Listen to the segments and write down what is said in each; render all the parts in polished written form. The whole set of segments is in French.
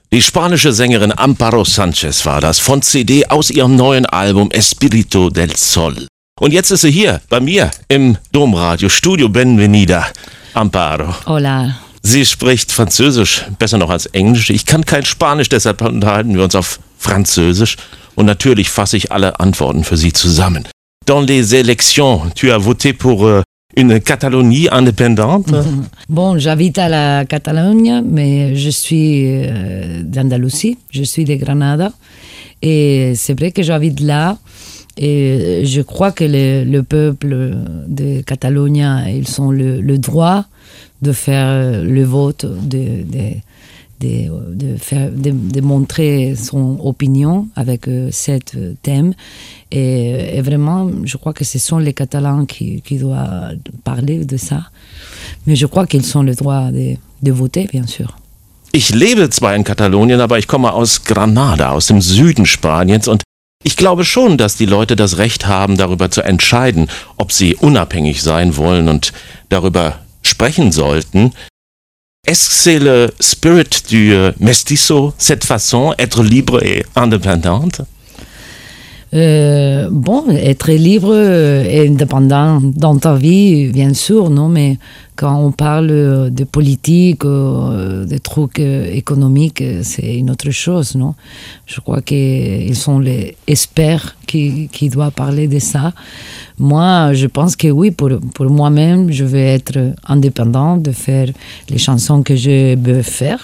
Die spanische Sängerin Amparo Sanchez war das, von CD aus ihrem neuen Album Espíritu del Sol. Und jetzt ist sie hier, bei mir, im Domradio Studio Benvenida. Amparo. Hola. Sie spricht Französisch, besser noch als Englisch. Ich kann kein Spanisch, deshalb unterhalten wir uns auf Französisch. Und natürlich fasse ich alle Antworten für Sie zusammen. Dans les élections, tu as voté pour une Catalogne indépendante? Bon, j'habite à la Catalogne, mais je suis d'Andalousie, je suis de Granada. Et c'est vrai que j'habite là. Et je crois que le peuple de Catalogne, ils ont le droit de faire le vote, de montrer son opinion avec cet thème. Et vraiment, je crois que ce sont les Catalans qui doivent parler de ça. Mais je crois qu'ils ont le droit de voter, bien sûr. Ich lebe zwar in Katalonien, aber ich komme aus Granada, aus dem Süden Spaniens, und ich glaube schon, dass die Leute das Recht haben, darüber zu entscheiden, ob sie unabhängig sein wollen und darüber sprechen sollten. Est-ce que c'est le spirit du mestizo, cette façon, être libre et indépendante? Bon, être libre et indépendant dans ta vie, bien sûr, non, mais quand on parle de politique, de trucs économiques, c'est une autre chose, non? Je crois qu'ils sont les experts qui doivent parler de ça. Moi, je pense que oui, pour moi-même, je vais être indépendant de faire les chansons que je veux faire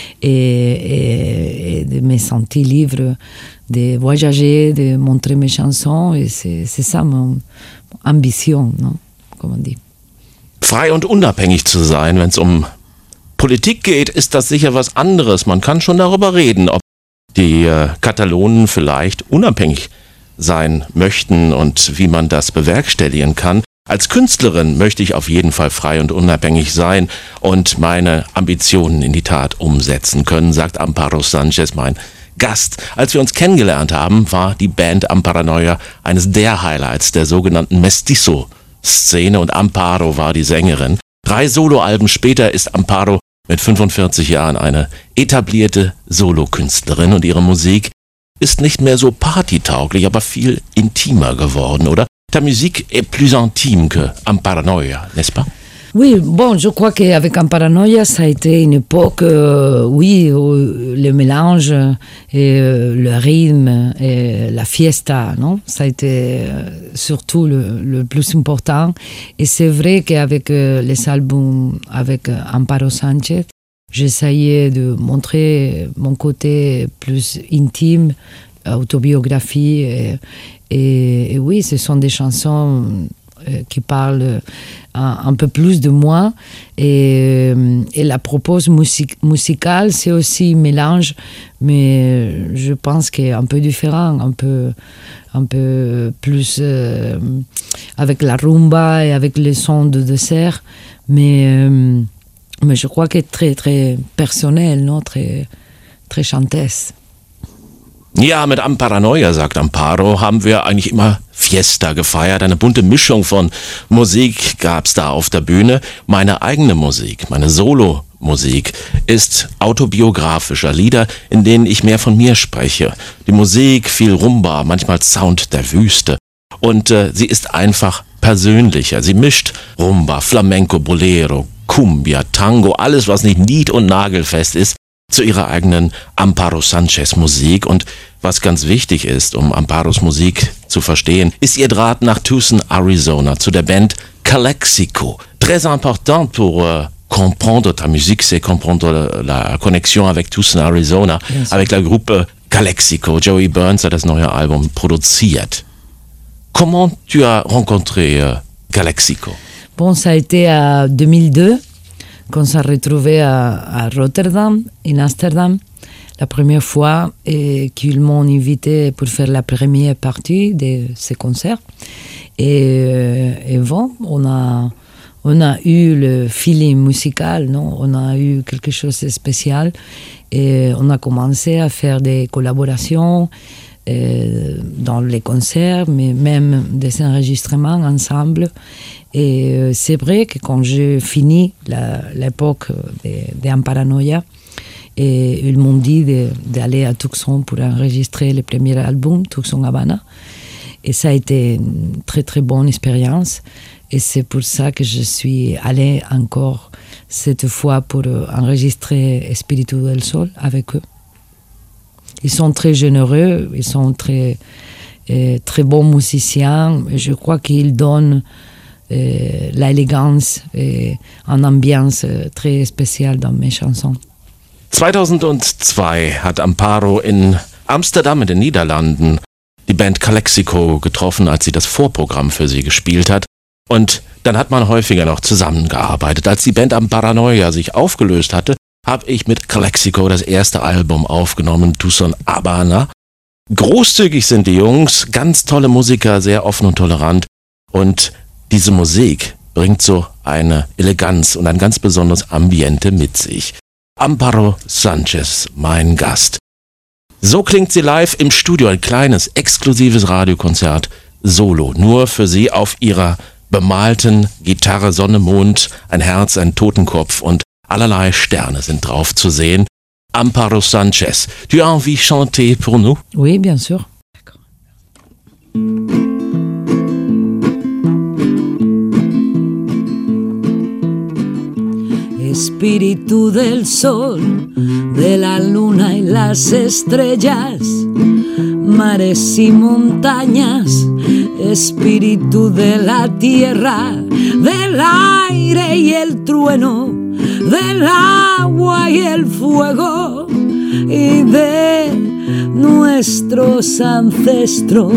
et de me sentir libre de voyager, de montrer mes chansons, et c'est ça mon ambition, non? Comme on dit. Frei und unabhängig zu sein, wenn es um Politik geht, ist das sicher was anderes. Man kann schon darüber reden, ob die Katalonen vielleicht unabhängig sein möchten und wie man das bewerkstelligen kann. Als Künstlerin möchte ich auf jeden Fall frei und unabhängig sein und meine Ambitionen in die Tat umsetzen können, sagt Amparo Sanchez, mein Gast. Als wir uns kennengelernt haben, war die Band Amparanoia eines der Highlights der sogenannten Mestizo-Szene und Amparo war die Sängerin. 3 Soloalben später ist Amparo mit 45 Jahren eine etablierte Solokünstlerin und ihre Musik ist nicht mehr so partytauglich, aber viel intimer geworden, oder? Ta musique est plus intime que Amparanoia, n'est-ce pas? Oui, bon, je crois qu'avec Amparanoia, ça a été une époque, oui, où le mélange et le rythme et la fiesta, non? Ça a été surtout le plus important. Et c'est vrai qu'avec les albums avec Amparo Sanchez, j'essayais de montrer mon côté plus intime, autobiographie. Et oui, ce sont des chansons qui parlent un peu plus de moi. Et la propose musicale, c'est aussi un mélange, mais je pense qu'un peu différent, un peu plus avec la rumba et avec les sons de dessert. Mais je crois que très, très personnel, non? Très, très chanteuse. Ja, mit Amparanoia, sagt Amparo, haben wir eigentlich immer Fiesta gefeiert. Eine bunte Mischung von Musik gab's da auf der Bühne. Meine eigene Musik, meine Solo-Musik ist autobiografischer, Lieder, in denen ich mehr von mir spreche. Die Musik, viel Rumba, manchmal Sound der Wüste. Und sie ist einfach persönlicher. Sie mischt Rumba, Flamenco, Bolero, Cumbia, Tango, alles, was nicht nied- und nagelfest ist, zu ihrer eigenen Amparo Sanchez Musik. Und was ganz wichtig ist, um Amparos Musik zu verstehen, ist ihr Draht nach Tucson, Arizona, zu der Band Calexico. Très important pour comprendre ta musique, c'est comprendre la connexion avec Tucson, Arizona, avec la Gruppe Calexico. Joey Burns hat das neue Album produziert. Comment tu as rencontré Calexico? Bon, ça a été en 2002. Qu'on s'est retrouvé à Rotterdam, en Amsterdam, la première fois, et qu'ils m'ont invité pour faire la première partie de ce concert. Et bon, on a eu le feeling musical, non? On a eu quelque chose de spécial, et on a commencé à faire des collaborations dans les concerts, mais même des enregistrements ensemble. Et c'est vrai que quand j'ai fini l'époque d'Amparanoia, Et ils m'ont dit d'aller à Tucson pour enregistrer le premier album, Tucson Havana. Et ça a été une très très bonne expérience. Et c'est pour ça que je suis allée encore cette fois pour enregistrer Espíritu del Sol avec eux. Ils sont très généreux, ils sont très bons musiciens. Je crois qu'ils donnent l'élégance et une ambiance très spéciale dans mes chansons. 2002 hat Amparo in Amsterdam in den Niederlanden die Band Calexico getroffen, als sie das Vorprogramm für sie gespielt hat. Und dann hat man häufiger noch zusammengearbeitet. Als die Band Amparanoia sich aufgelöst hatte, habe ich mit Calexico das erste Album aufgenommen, Tucson Havana. Großzügig sind die Jungs, ganz tolle Musiker, sehr offen und tolerant. Und diese Musik bringt so eine Eleganz und ein ganz besonderes Ambiente mit sich. Amparo Sanchez, mein Gast. So klingt sie live im Studio, ein kleines, exklusives Radiokonzert, solo, nur für sie auf ihrer bemalten Gitarre, Sonne, Mond, ein Herz, ein Totenkopf und allerlei Sterne sind drauf zu sehen. Amparo Sanchez, tu as envie de chanter pour nous? Oui, bien sûr. Espíritu del sol, de la luna y las estrellas, mares y montañas, espíritu de la tierra, del aire y el trueno, del agua y el fuego, y de nuestros ancestros.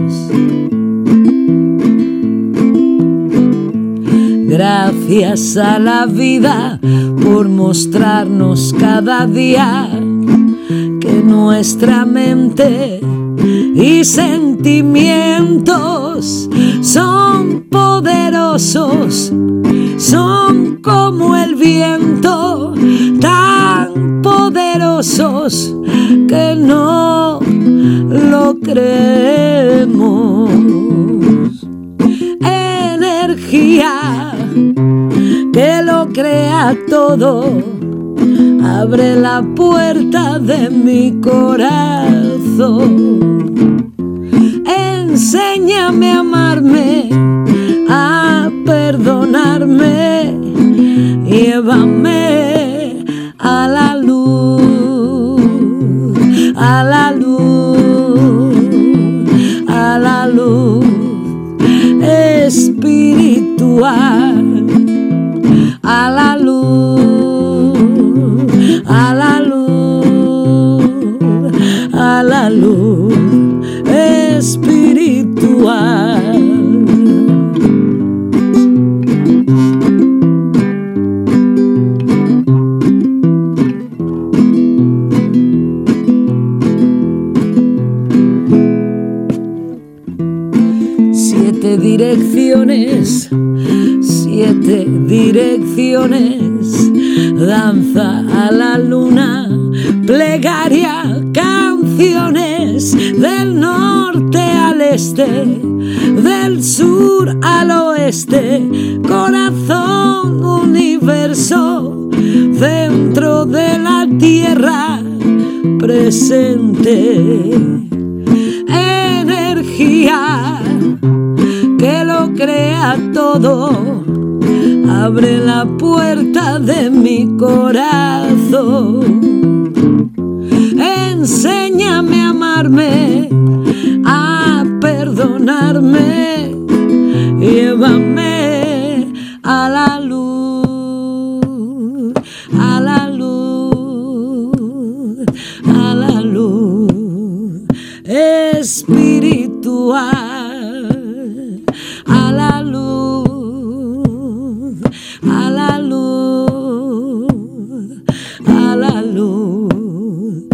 Gracias a la vida por mostrarnos cada día que nuestra mente y sentimientos son poderosos, son como el viento, tan poderosos que no lo creemos. Energía que lo crea todo, abre la puerta de mi corazón. Enséñame a amarme, a perdonarme, llévame a la luz, a la luz, a la luz espiritual. A la luz, a la luz, a la luz espiritual. Siete direcciones, danza a la luna, plegaria, canciones del norte al este, del sur al oeste, corazón, universo, centro de la tierra, presente, energía que lo crea todo, abre la puerta de mi corazón. Enséñame a amarme, a perdonarme, llévame a la luz, a la luz, a la luz espiritual. A la luz, a la luz, a la luz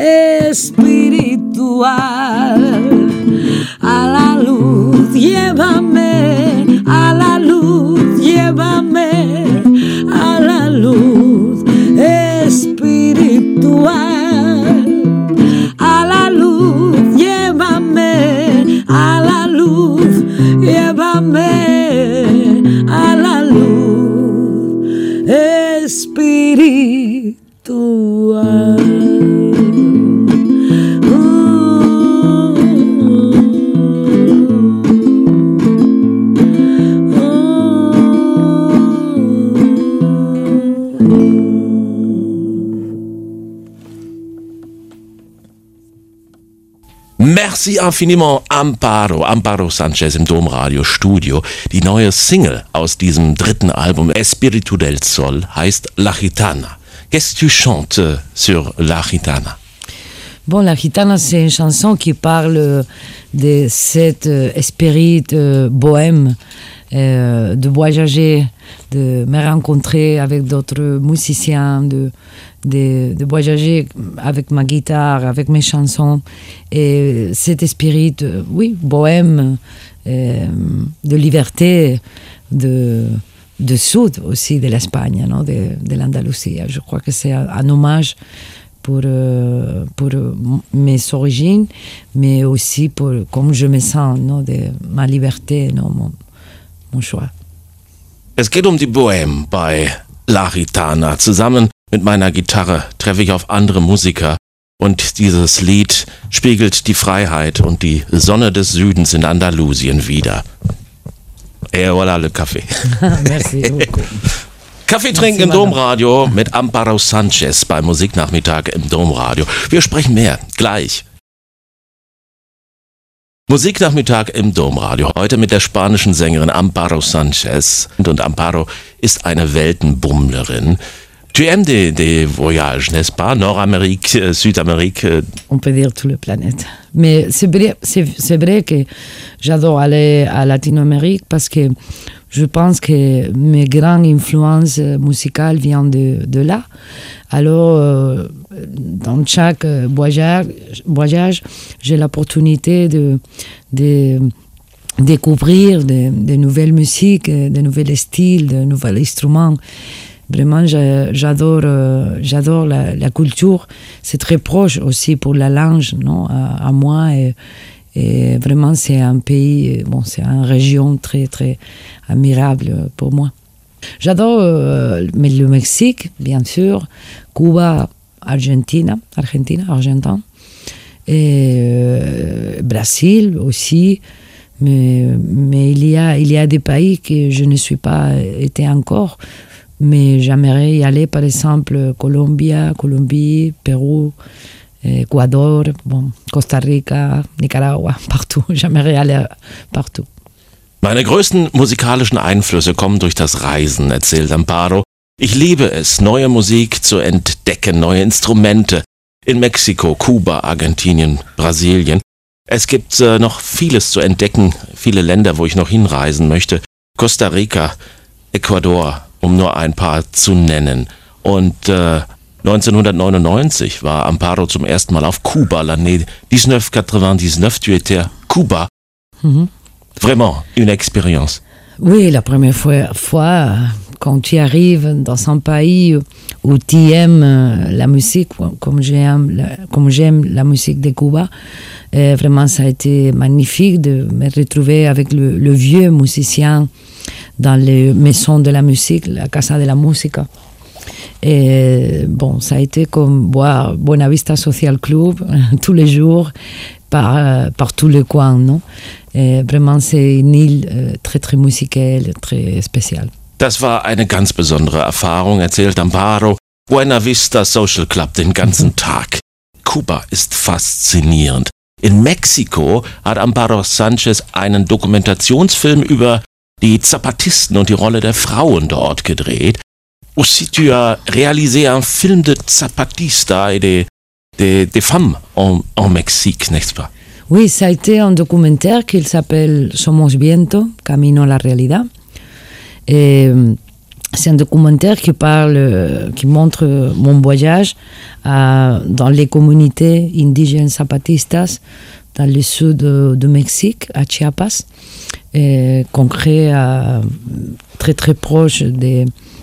espiritual. A la luz, llévame, a la luz, llévame, a la luz espiritual. A la luz, llévame, a la luz, llévame a la luz espiritual. Merci infiniment, Amparo Sanchez im Domradio Studio. Die neue Single aus diesem dritten Album, Espíritu del Sol, heißt La Gitana. Qu'est-ce que tu chantes sur La Gitana? Bon, La Gitana, c'est une chanson qui parle de cet esprit bohème, de voyager, de me rencontrer avec d'autres musiciens, de voyager avec ma guitare, avec mes chansons. Et cet esprit, oui, bohème, de liberté, de sud aussi de l'Espagne, non, de l'Andalousie. Je crois que c'est un hommage pour mes origines, mais aussi pour comme je me sens, non, de ma liberté, non, mon choix. Es geht die Bohème bei La Gitana. Zusammen mit meiner Gitarre treffe ich auf andere Musiker und dieses Lied spiegelt die Freiheit und die Sonne des Südens in Andalusien wider. Et voilà le café. Merci beaucoup. Kaffee trinken im Domradio mit Amparo Sanchez beim Musiknachmittag im Domradio. Wir sprechen mehr gleich. Musiknachmittag im Domradio. Heute mit der spanischen Sängerin Amparo Sanchez. Und Amparo ist eine Weltenbummlerin. Tu aimes des voyages, n'est-ce pas? Nord-Amérique, Südamérique. On peut dire tout le planète. Mais c'est vrai que j'adore aller à Latino-Amérique parce que je pense que mes grandes influences musicales viennent de là. Alors, dans chaque voyage, j'ai l'opportunité de découvrir de nouvelles musiques, de nouveaux styles, de nouveaux instruments. Vraiment, j'adore la culture. C'est très proche aussi pour la langue, non, à moi. Et vraiment, c'est un pays, bon, c'est une région très, très admirable pour moi. J'adore mais le Mexique, bien sûr, Cuba, Argentine, et Brésil aussi. Mais il y a des pays que je ne suis pas été encore. Mais j'aimerais y aller, par exemple, Colombie, Pérou, Équateur, bon, Costa Rica, Nicaragua, partout. J'aimerais aller partout. Meine größten musikalischen Einflüsse kommen durch das Reisen, erzählt Amparo. Ich liebe es, neue Musik zu entdecken, neue Instrumente in Mexiko, Kuba, Argentinien, Brasilien. Es gibt noch vieles zu entdecken, viele Länder, wo ich noch hinreisen möchte. Costa Rica, Ecuador, um nur ein paar zu nennen. Und 1999 war Amparo zum ersten Mal auf Kuba, l'année 1999, tu étais à Cuba. Vraiment, une expérience. Oui, la première fois quand tu arrives dans un pays où tu aimes la musique, comme j'aime la musique de Cuba, vraiment ça a été magnifique de me retrouver avec le vieux musicien dans les maisons de la musique, la Casa de la Música. Et bon, ça a été comme boire Buena Vista Social Club tous les jours par tous les coins, non? Et vraiment, c'est une île très, très musicale, très spéciale. Das war eine ganz besondere Erfahrung, erzählt Amparo. Buena Vista Social Club den ganzen Tag. Kuba ist faszinierend. In Mexiko hat Amparo Sanchez einen Dokumentationsfilm über die Zapatisten und die Rolle der Frauen dort gedreht. Aussi, tu as réalisé un film de Zapatista et des femmes en Mexique, n'est-ce pas? Oui, ça a été un documentaire qui s'appelle Somos Viento, Camino a la Realidad. Et c'est un documentaire qui montre mon voyage dans les communautés indigènes zapatistas dans le sud du Mexique, à Chiapas, concret très très proche de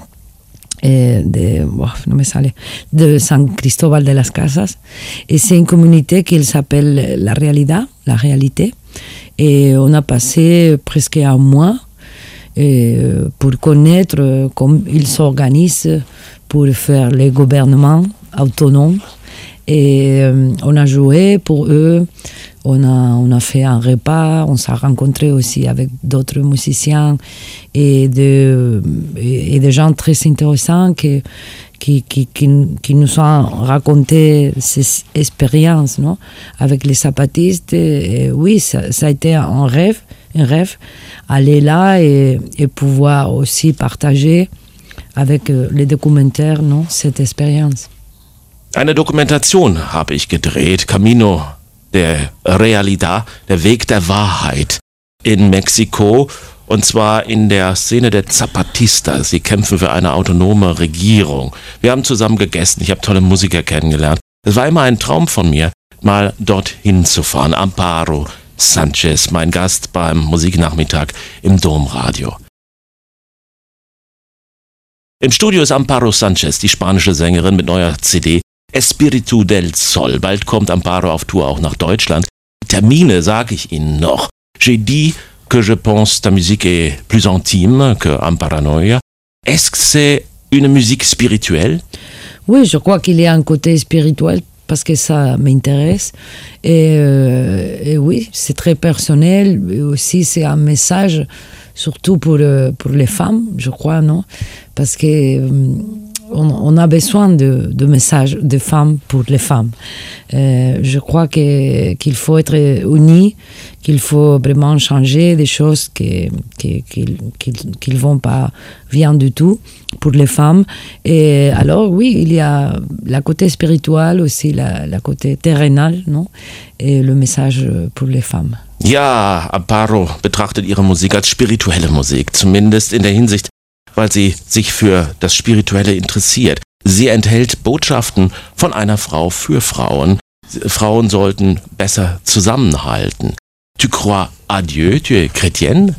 San Cristóbal de las Casas. Et c'est une communauté qui s'appelle La Réalité. Et on a passé presque un mois pour connaître comment ils s'organisent pour faire les gouvernements autonomes. Et on a joué pour eux, on a fait un repas, on s'est rencontré aussi avec d'autres musiciens et des gens très intéressants qui qui nous ont raconté ces expériences, non, avec les zapatistes. Et oui, ça a été un rêve, aller là et pouvoir aussi partager avec les documentaires, non, cette expérience. Eine Dokumentation habe ich gedreht, Camino de Realidad, der Weg der Wahrheit in Mexiko, und zwar in der Szene der Zapatistas. Sie kämpfen für eine autonome Regierung. Wir haben zusammen gegessen, ich habe tolle Musiker kennengelernt. Es war immer ein Traum von mir, mal dorthin zu fahren. Amparo Sanchez, mein Gast beim Musiknachmittag im Domradio. Im Studio ist Amparo Sanchez, die spanische Sängerin mit neuer CD Espíritu del Sol. Bald kommt Amparo auf Tour auch nach Deutschland. Termine sage ich Ihnen noch. J'ai dit que je pense ta musique est plus intime que Amparanoia. Est-ce que c'est une musique spirituelle? Oui, je crois qu'il y a un côté spirituel parce que ça m'intéresse. Et oui, c'est très personnel. Et aussi, c'est un message, surtout pour les femmes, je crois, non? Parce que on a besoin de messages de femmes pour les femmes. Je crois qu'il faut être unis, qu'il faut vraiment changer des choses qui vont pas bien du tout pour les femmes. Et alors oui, il y a la côté spirituel aussi, la côté terrenal, non? Et le message pour les femmes. Ja, Amparo betrachtet ihre Musik als spirituelle Musik, zumindest in der Hinsicht, weil sie sich für das Spirituelle interessiert. Sie enthält Botschaften von einer Frau für Frauen. Frauen sollten besser zusammenhalten. Tu crois à Dieu? Tu es chrétienne?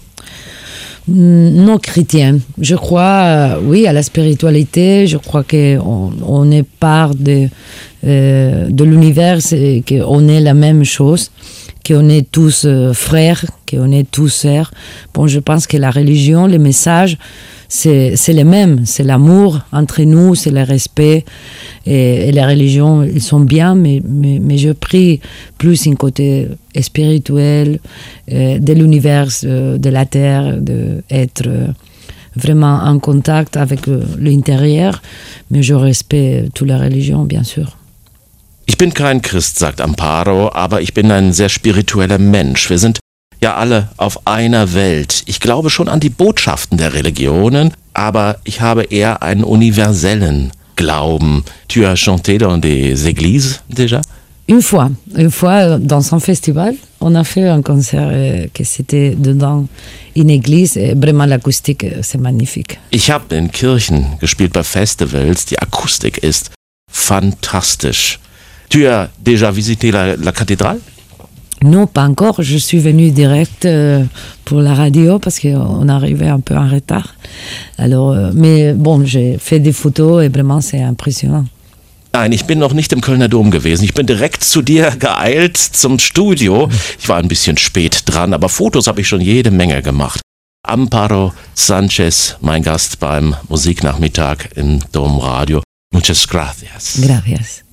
Non chrétienne. Je crois, oui, à la spiritualité. Je crois qu'on est part de l'univers et qu'on est la même chose, qu'on est tous frères, qu'on est tous sœurs. Bon, je pense que la religion, les messages, c'est les mêmes. C'est l'amour entre nous, c'est le respect. Et les religions, ils sont bien, mais je prie plus un côté spirituel de l'univers, de la terre, d'être vraiment en contact avec l'intérieur. Mais je respecte toutes les religions, bien sûr. Ich bin kein Christ, sagt Amparo, aber ich bin ein sehr spiritueller Mensch. Wir sind ja alle auf einer Welt. Ich glaube schon an die Botschaften der Religionen, aber ich habe eher einen universellen Glauben. Tu as chanté dans des églises déjà? Une fois dans un festival, on a fait un concert que c'était dedans une église. Et vraiment l'acoustique, c'est magnifique. Ich habe in Kirchen gespielt bei Festivals. Die Akustik ist fantastisch. Tu as déjà visité la cathédrale? Non, pas encore. Je suis venue direct pour la radio parce qu'on arrivait un peu en retard. Alors, mais bon, j'ai fait des photos et vraiment, c'est impressionnant. Nein, ich bin noch nicht im Kölner Dom gewesen. Ich bin direkt zu dir geeilt zum Studio. Ich war ein bisschen spät dran, aber Fotos habe ich schon jede Menge gemacht. Amparo Sanchez, mein Gast beim Musiknachmittag im Domradio. Muchas gracias. Gracias.